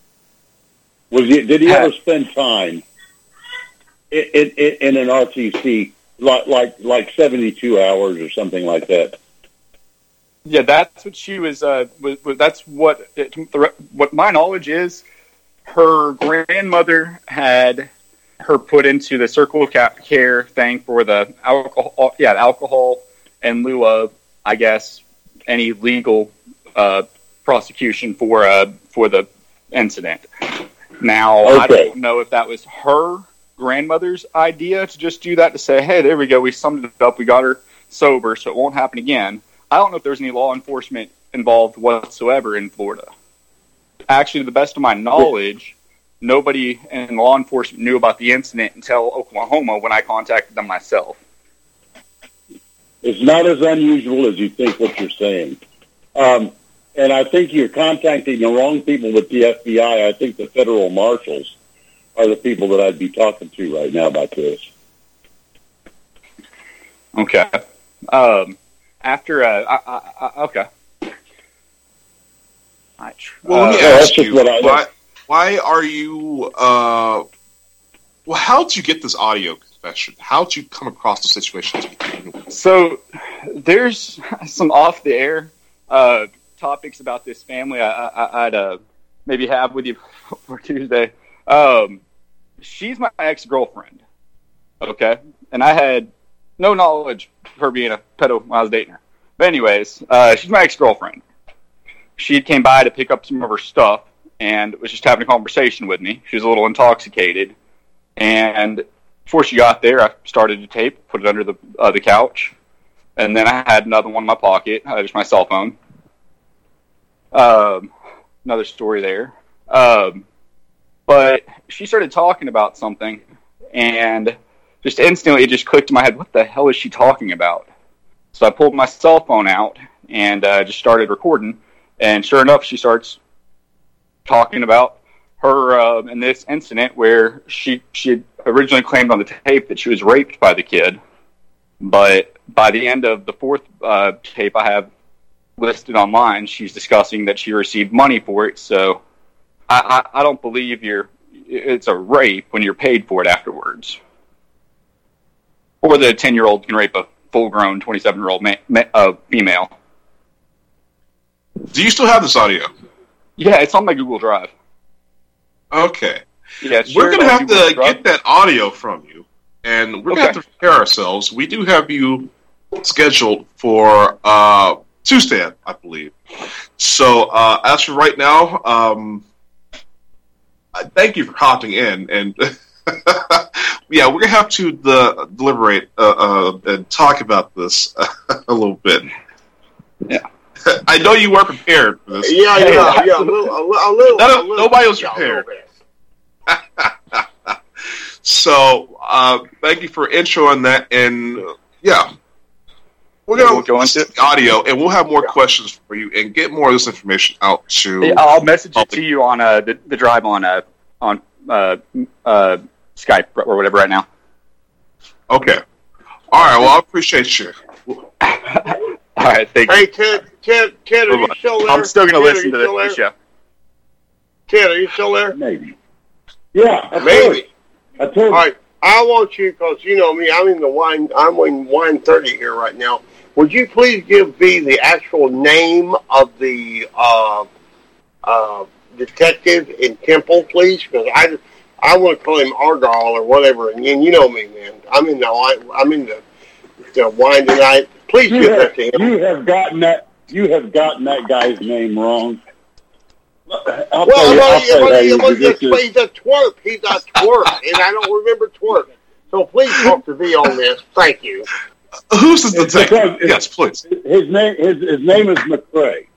Was he? Did he ever spend time in, in, in an R T C like like like seventy-two hours or something like that? Yeah, that's what she was. Uh, was, was that's what it, the, what my knowledge is. Her grandmother had her put into the Circle of Care thing for the alcohol. Yeah, alcohol in lieu of, I guess, any legal uh, prosecution for uh, for the incident. Now, I Okay. don't know if that was her grandmother's idea to just do that, to say, hey, there we go, we summed it up, we got her sober, so it won't happen again. I don't know if there's any law enforcement involved whatsoever in Florida. Actually, to the best of my knowledge, nobody in law enforcement knew about the incident until Oklahoma when I contacted them myself. It's not as unusual as you think what you're saying. Um, and I think you're contacting the wrong people with the F B I. I think the federal marshals are the people that I'd be talking to right now about this. Okay. Um, after, uh, I, I, I, okay. Well, let me Uh, ask that's just you, what I- why, why are you, uh, well, how did you get this audio confession? How did you come across the situation? So there's some off the air uh, topics about this family I, I, I'd uh, maybe have with you for Tuesday. Um, she's my ex-girlfriend, okay? And I had no knowledge of her being a pedo when I was dating her. But anyways, uh, she's my ex-girlfriend. She came by to pick up some of her stuff and was just having a conversation with me. She was a little intoxicated. And before she got there, I started to tape, put it under the uh, the couch. And then I had another one in my pocket, uh, just my cell phone. Um, another story there. Um, but she started talking about something, and just instantly it just clicked in my head, what the hell is she talking about? So I pulled my cell phone out and uh, just started recording. And sure enough, she starts talking about her uh, in this incident where she she had originally claimed on the tape that she was raped by the kid. But by the end of the fourth uh, tape I have listed online, she's discussing that she received money for it. So I, I, I don't believe you're it's a rape when you're paid for it afterwards. Or the ten-year-old can rape a full-grown twenty-seven-year-old ma- ma- uh, female. Do you still have this audio? Yeah, it's on my Google Drive. Okay. Yeah, it's we're shared going to on have Google to Drive. get that audio from you, and we're Okay. going to have to prepare ourselves. We do have you scheduled for uh, Tuesday, I believe. So uh, as for right now, um, I thank you for hopping in, and yeah, we're going to have to the, deliberate uh, uh, and talk about this a little bit. Yeah. I know you weren't prepared for this. Yeah, yeah, yeah. A little, a little, a little, None of- a little nobody was yeah, a prepared. little bit. So, uh, thank you for introing that, and uh, yeah, we're Yeah, gonna we'll go into listen to the audio, and we'll have more questions for you, and get more of this information out to. Hey, I'll message it to you on uh, the, the drive on uh, on uh, uh, Skype or whatever right now. Okay. All right. Well, I appreciate you. All right, thank Hey, Ted, Ted, Ted, are you still there? I'm still going to Ted, listen are to you this still show. Ted, are you still there? Maybe. Yeah, of Maybe. course. I told All right. I want you, because you know me, I'm in the wine, I'm in wine thirty here right now. Would you please give me the actual name of the uh, uh, detective in Temple, please? Because I, I want to call him Argyle or whatever, and, and you know me, man. I'm in the wine, I'm in the, the wine tonight. Please you give have, that to him. you have gotten that. You have gotten that guy's name wrong. I'll Well, tell you, well, I'll tell you well, how he- you well, do this he's, is- he's a twerp. He's a twerp, and I don't remember twerp. So please talk to V on this. Thank you. Who's the It's detective? because- Yes, please. His name, his, his name is McCrae.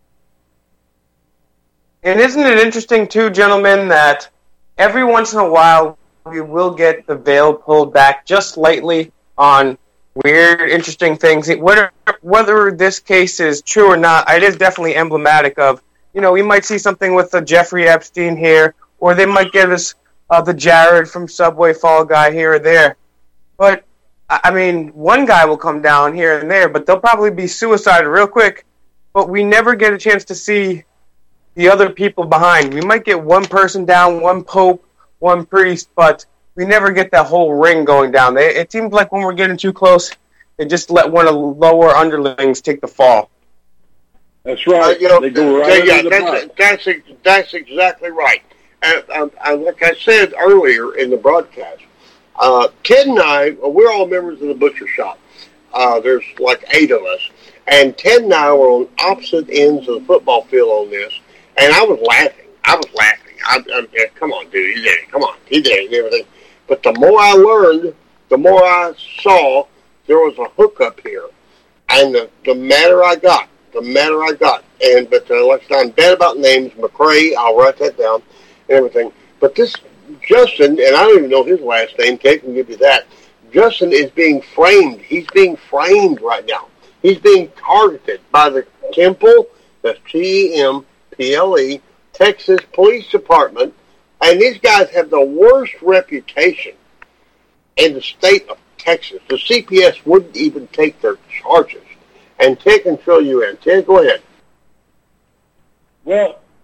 And isn't it interesting, too, gentlemen, that every once in a while we will get the veil pulled back just slightly on weird, interesting things. Whether, whether this case is true or not, it is definitely emblematic of, you know, we might see something with the Jeffrey Epstein here, or they might give us uh, the Jared from Subway Fall guy here or there. But, I I mean, one guy will come down here and there, but they'll probably be suicided real quick. But we never get a chance to see the other people behind. We might get one person down, one pope, one priest, but we never get that whole ring going down. They, it seems like when we're getting too close, they just let one of the lower underlings take the fall. That's right. Uh, you know, they go right yeah, under the that's, bus. that's ex- that's exactly right. And, um, and like I said earlier in the broadcast, uh, Ted and I, well, we're all members of the butcher shop. Uh, there's like eight of us, and Ted and I were on opposite ends of the football field on this, and I was laughing. I was laughing. I, I, yeah, come on, dude, he did it. Come on, he did it and everything. But the more I learned, the more I saw there was a hookup here, and the, the madder I got. The matter I got, and but uh, like I said, I'm bad about names. McCrae, I'll write that down and everything. But this Justin, and I don't even know his last name. Kate can give you that. Justin is being framed. He's being framed right now. He's being targeted by the Temple, the T E M P L E, Texas Police Department, and these guys have the worst reputation in the state of Texas. The C P S wouldn't even take their charges. And Ted can fill you in. Ted, go ahead. Well,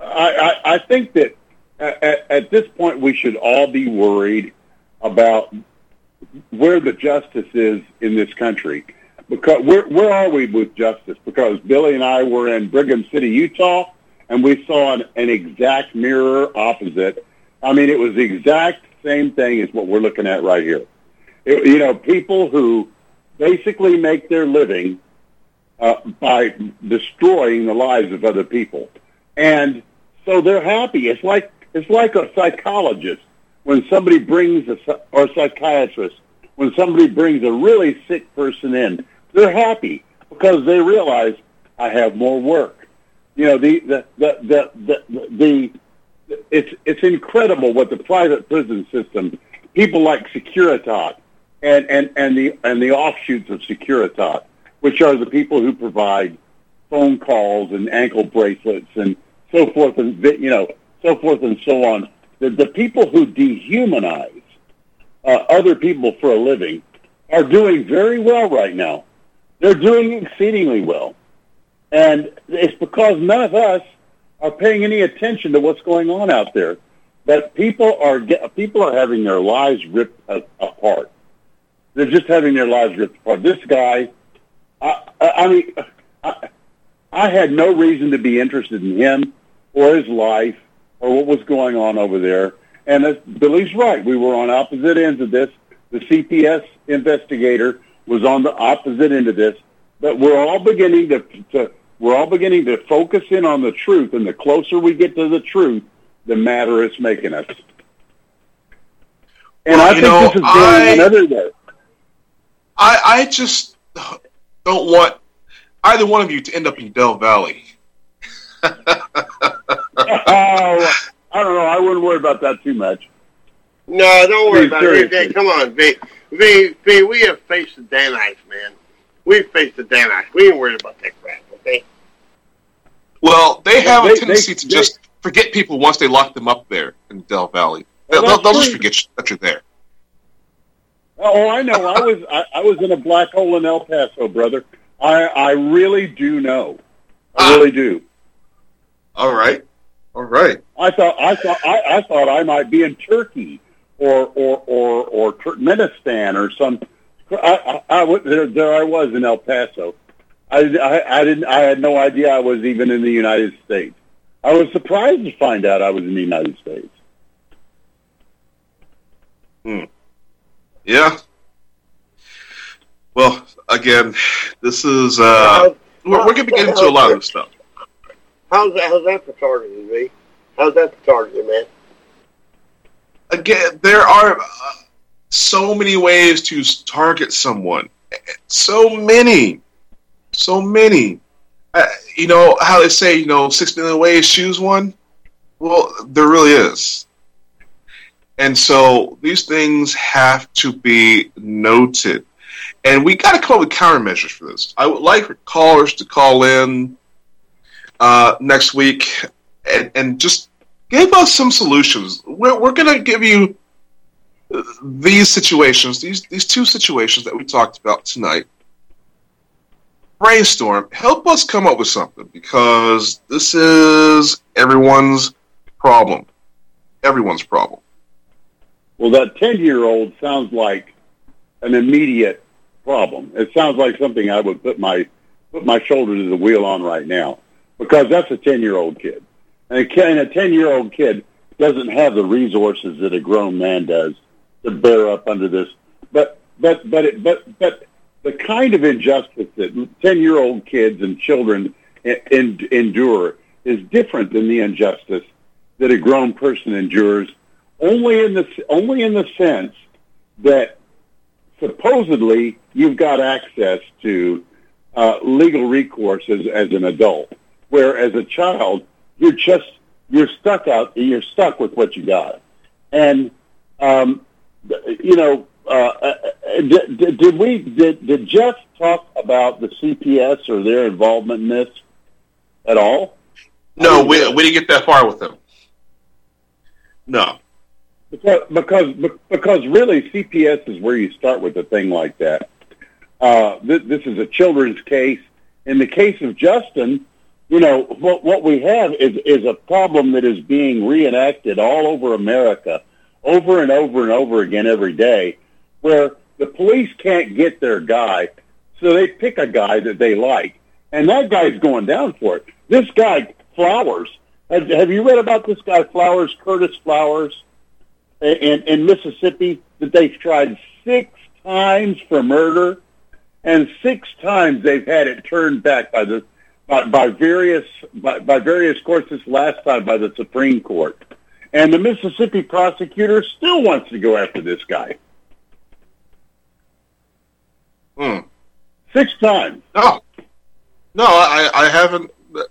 I, I, I think that at, at this point we should all be worried about where the justice is in this country. Because where, where are we with justice? Because Billy and I were in Brigham City, Utah, and we saw an, an exact mirror opposite. I mean, it was the exact same thing as what we're looking at right here. It, you know, people who basically make their living uh, by destroying the lives of other people, and so they're happy. It's like it's like a psychologist when somebody brings a or a psychiatrist when somebody brings a really sick person in. They're happy because they realize I have more work. You know, the the the the, the, the it's it's incredible what the private prison system, people like Securitas and, and, and the and the offshoots of Securitas, which are the people who provide phone calls and ankle bracelets and so forth and you know so forth and so on. The, the people who dehumanize uh, other people for a living are doing very well right now. They're doing exceedingly well. And it's because none of us are paying any attention to what's going on out there. That people are people are having their lives ripped apart. They're just having their lives ripped apart. This guy, I, I mean, I, I had no reason to be interested in him or his life or what was going on over there. And as Billy's right. We were on opposite ends of this. The C P S investigator was on the opposite end of this. But we're all beginning to, to we're all beginning to focus in on the truth, and the closer we get to the truth, the madder it's making us. And well, I think know, this is going I, on everywhere. I I just don't want either one of you to end up in Del Valley. oh, I don't know. I wouldn't worry about that too much. No, don't worry Hey, about seriously. it. Hey, come on, V. V, V, we have faced the Danites, man. We've faced the Danites. We ain't worried about that crap, okay? Well, they have They- a tendency they- to they- just forget people once they lock them up there in Del Valley. They'll, Well, they'll, that's they'll just true. forget that you're there. Oh, I know. I was I, I was in a black hole in El Paso, brother. I I really do know. I Ah. really do. All right, all right. I thought I thought I, I thought I might be in Turkey or or or, or Turkmenistan or some. I, I, I was- there, there I was in El Paso. I, I, I didn't. I had no idea I was even in the United States. I was surprised to find out I was in the United States. Hmm. Yeah. Well, again, this is uh, we're, we're going to get into a lot of this stuff. How's that, how's that for targeting, V? How's that for targeting, man? Again, there are uh, so many ways to target someone. So many, so many. Uh, you know how they say, you know, six million ways choose one. Well, there really is. And so these things have to be noted. And we got to come up with countermeasures for this. I would like for callers to call in uh, next week and, and just give us some solutions. We're, we're going to give you these situations, these, these two situations that we talked about tonight. Brainstorm. Help us come up with something, because this is everyone's problem. Everyone's problem. Well, that ten-year-old sounds like an immediate problem. It sounds like something I would put my put my shoulder to the wheel on right now, because that's a ten-year-old kid, and a, kid, and a ten-year-old kid doesn't have the resources that a grown man does to bear up under this. But but but it, but but the kind of injustice that ten-year-old kids and children in, in, endure is different than the injustice that a grown person endures. Only in the only in the sense that supposedly you've got access to uh, legal recourse as, as an adult, where as a child you're just you're stuck out you're stuck with what you got. And um, you know, uh, did, did we did, did Jeff talk about the C P S or their involvement in this at all? No, we we didn't get that far with them. No. Because, because because really C P S is where you start with a thing like that. Uh, th- this is a children's case. In the case of Justin, you know, what what we have is is a problem that is being reenacted all over America, over and over and over again every day, where the police can't get their guy, so they pick a guy that they like, and that guy's going down for it. This guy, Flowers, have, have you read about this guy, Flowers, Curtis Flowers, in, in Mississippi, that they've tried six times for murder, and six times they've had it turned back by the by, by various by, by various courts. This last time by the Supreme Court, and the Mississippi prosecutor still wants to go after this guy. Hmm. Six times. No, no, I, I haven't.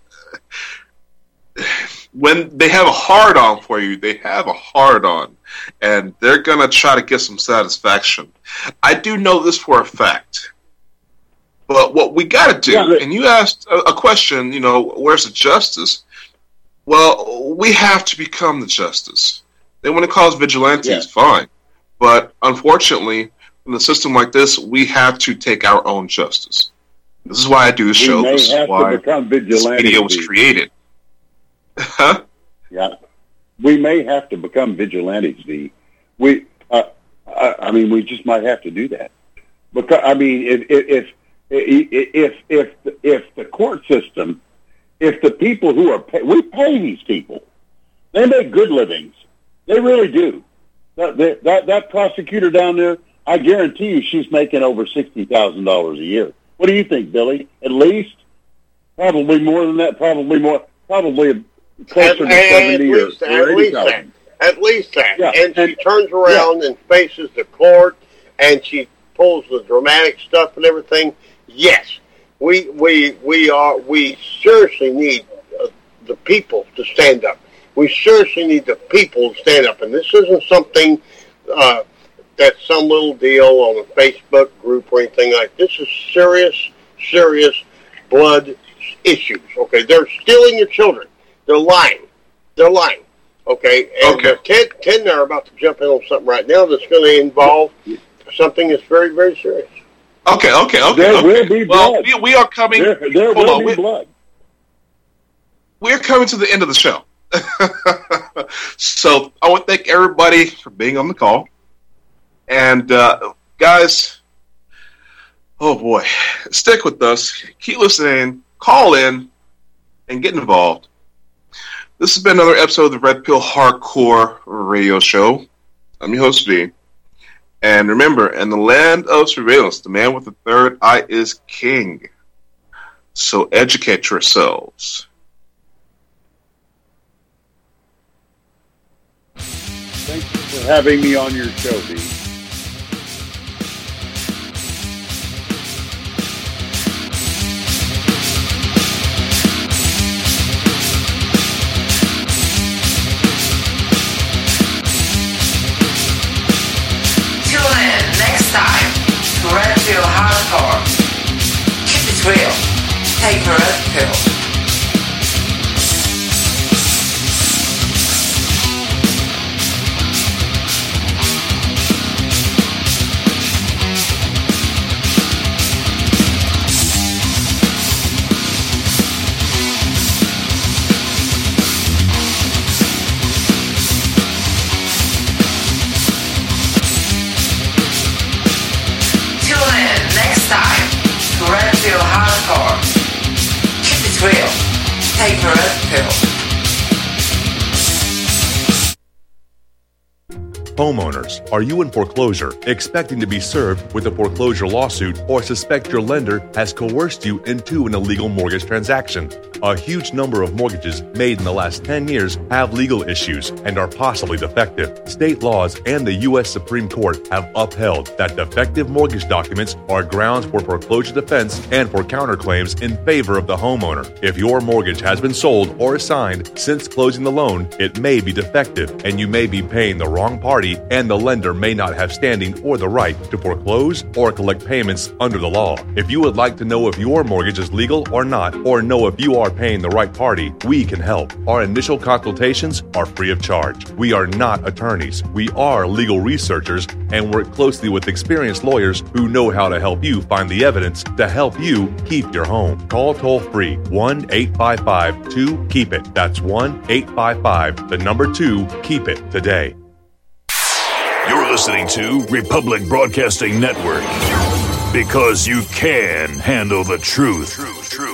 When they have a hard on for you, they have a hard on, and they're gonna try to get some satisfaction. I do know this for a fact. But what we got to do, yeah, but, and you asked a, a question, you know, where's the justice? Well, we have to become the justice. They want to call us vigilantes, yeah. fine. But unfortunately, in a system like this, we have to take our own justice. This is why I do the show. This is why this video was created. Huh? Yeah. We may have to become vigilantes, V. We, uh, I, I mean, we just might have to do that. Because, I mean, if, if If if if the court system, if the people who are pay, we pay these people, they make good livings. They really do. That that that prosecutor down there, I guarantee you, she's making over sixty thousand dollars a year. What do you think, Billy? At least, probably more than that. Probably more. Probably closer at, to seventy at least, or, at or eighty least thousand. that. At least that. Yeah. And, and she turns around yeah. and faces the court, and she pulls the dramatic stuff and everything. Yes, we we we are. We seriously need uh, the people to stand up. We seriously need the people to stand up, and this isn't something uh, that's some little deal on a Facebook group or anything like. This is serious, serious blood issues. Okay, they're stealing your children. They're lying. They're lying. Okay, and okay. Ted, Ted and I are about to jump in on something right now that's going to involve something that's very, very serious. Okay, okay, okay. There okay. will be well, blood. we, we are coming. There, there hold will on, be we're, blood. We're coming to the end of the show. So I want to thank everybody for being on the call. And, uh, guys, oh boy, stick with us. Keep listening. Call in and get involved. This has been another episode of the Red Pill Hardcore Radio Show. I'm your host, V. And remember, in the land of surveillance, the man with the third eye is king. So educate yourselves. Thanks for having me on your show, V. Red Pill Hardcore. Keep it real. Take a red pill. Hardcore. Keep it real. Take a red pill. Homeowners, are you in foreclosure, expecting to be served with a foreclosure lawsuit, or suspect your lender has coerced you into an illegal mortgage transaction? A huge number of mortgages made in the last ten years have legal issues and are possibly defective. State laws and the U S Supreme Court have upheld that defective mortgage documents are grounds for foreclosure defense and for counterclaims in favor of the homeowner. If your mortgage has been sold or assigned since closing the loan, it may be defective and you may be paying the wrong party, and the lender may not have standing or the right to foreclose or collect payments under the law. If you would like to know if your mortgage is legal or not, or know if you are paying the right party, we can help. Our initial consultations are free of charge. We are not attorneys. We are legal researchers and work closely with experienced lawyers who know how to help you find the evidence to help you keep your home. Call toll free one eight five five two keep it. That's one eight five five, the number two, keep it today. You're listening to Republic Broadcasting Network, because you can handle the truth. Truth, truth.